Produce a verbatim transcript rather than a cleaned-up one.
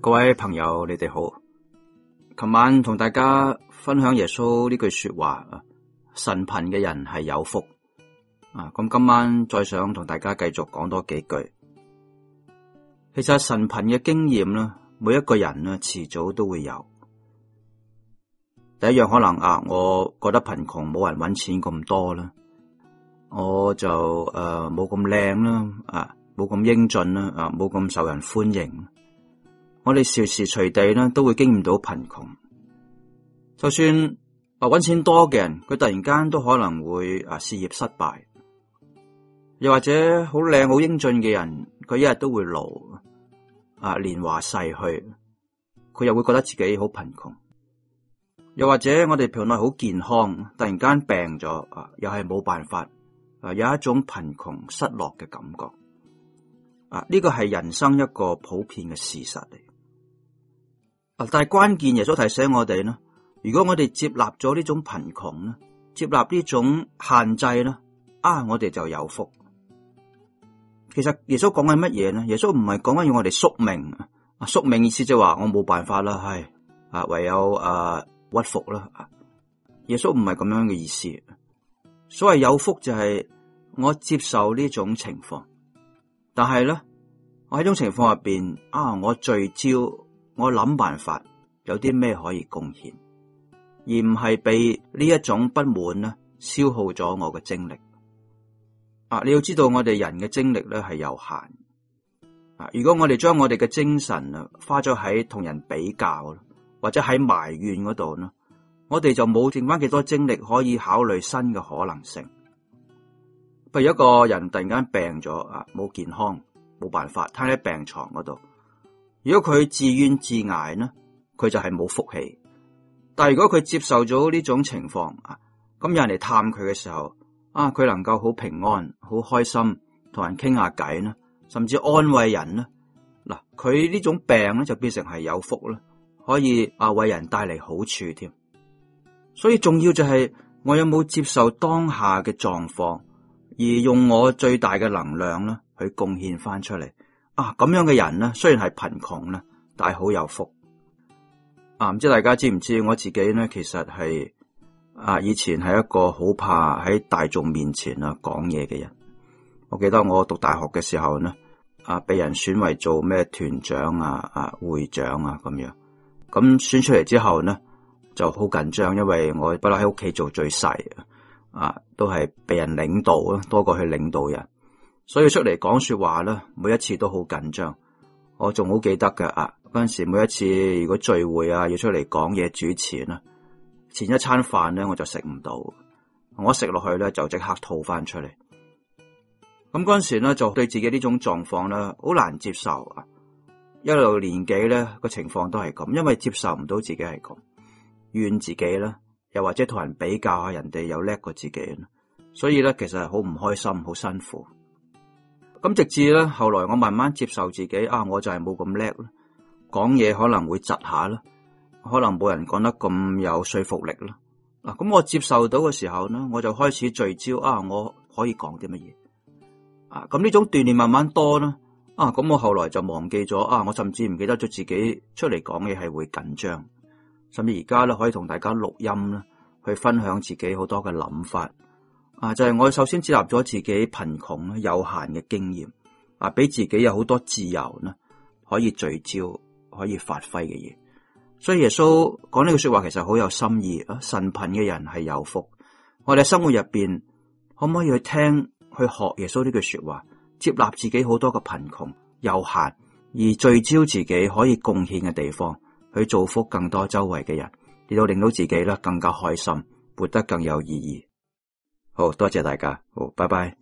各位朋友，你哋好。琴晚同大家分享耶穌呢句說話啊，神貧嘅人係有福啊。咁今晚再想同大家繼續講多幾句。其實神貧嘅經驗咧，每一個人咧遲早都會有。第一樣可能啊，我覺得貧窮，冇人搵錢咁多啦，我就誒冇咁靚啦，啊冇咁英俊啦，啊冇咁受人歡迎。我哋時時隨地咧都會經驗到貧窮，就算啊搵錢多嘅人，佢突然間都可能會啊事業失敗，又或者好靚好英俊嘅人，佢一日都會老，啊年華逝去，佢又會覺得自己好貧窮。又或者我哋平日好健康，突然間病咗，啊又係冇辦法，啊有一種貧窮失落嘅感覺，啊呢個係人生一個普遍嘅事實嚟。但係關鍵，耶穌提醒我哋咧，如果我哋接納咗呢種貧窮咧，接納呢種限制咧，啊，我哋就有福。其實耶穌講緊乜嘢咧？耶穌唔係講緊要我哋宿命啊，宿命意思就係話我冇辦法啦，係啊，唯有啊屈服啦。耶穌唔係咁樣嘅意思。所謂有福就係我接受呢種情況，但係咧，我喺呢種情況入邊啊，我聚焦。我諗辦法有啲咩可以貢獻，而唔係被呢一種不滿咧消耗咗我嘅精力。啊，你要知道我哋人嘅精力咧係有限。啊，如果我哋將我哋嘅精神啊花咗喺同人比較，或者喺埋怨嗰度咧，我哋就冇剩翻幾多精力可以考慮新嘅可能性。譬如一個人突然間病咗啊，冇健康，冇辦法攤喺病床嗰度。如果佢自怨自艾呢，佢就係冇福氣。但係如果佢接受咗呢種情況啊，咁有人嚟探佢嘅時候啊，佢能夠好平安、好開心，同人傾下偈呢，甚至安慰人呢。嗱，佢呢種病咧就變成係有福啦，可以啊為人帶嚟好處添。所以重要就係我有冇接受當下嘅狀況，而用我最大嘅能量咧去貢獻翻出嚟。啊，咁樣嘅人咧，雖然係貧窮咧，但係好有福。啊，唔知大家知唔知我自己咧，其實係啊，以前係一個好怕喺大眾面前啊講嘢嘅人。我記得我讀大學嘅時候咧，啊，被人選為做咩團長啊、啊會長啊咁樣。咁選出嚟之後咧，就好緊張，因為我不嬲喺屋企做最細啊，都係被人領導啊，多過去領導人。所以出嚟講說話咧，每一次都好緊張。我仲好記得嘅啊，嗰陣時每一次如果聚會啊要出嚟講嘢主持啦，前一餐飯咧我就食唔到，我食落去咧就即刻吐翻出嚟。咁嗰陣時咧就對自己呢種狀況咧好難接受啊，一路年紀咧個情況都係咁，因為接受唔到自己係咁，怨自己啦，又或者同人比較下人哋又叻過自己啦，所以咧其實係好唔開心，好辛苦。咁直至咧，後來我慢慢接受自己啊，我就係冇咁叻啦，講嘢可能會窒下啦，可能冇人講得咁有說服力啦。嗱，咁我接受到嘅時候咧，我就開始聚焦啊，我可以講啲乜嘢啊？咁呢種鍛煉慢慢多啦，啊，咁我後來就忘記咗啊，我甚至唔記得咗自己出嚟講嘢係會緊張，甚至而家咧可以同大家錄音啦，去分享自己好多嘅諗法。啊，就係、是、我首先接納咗自己貧窮有限嘅經驗，啊，俾自己有好多自由呢，可以聚焦、可以發揮嘅嘢。所以耶穌講呢句說話其實好有心意啊！神貧嘅人係有福。我哋喺生活入邊可唔可以去聽、去學耶穌呢句說話，接納自己好多嘅貧窮有限，而聚焦自己可以貢獻嘅地方，去造福更多周圍嘅人，亦都令到自己咧更加開心，活得更有意義。好多謝大家，好，拜拜。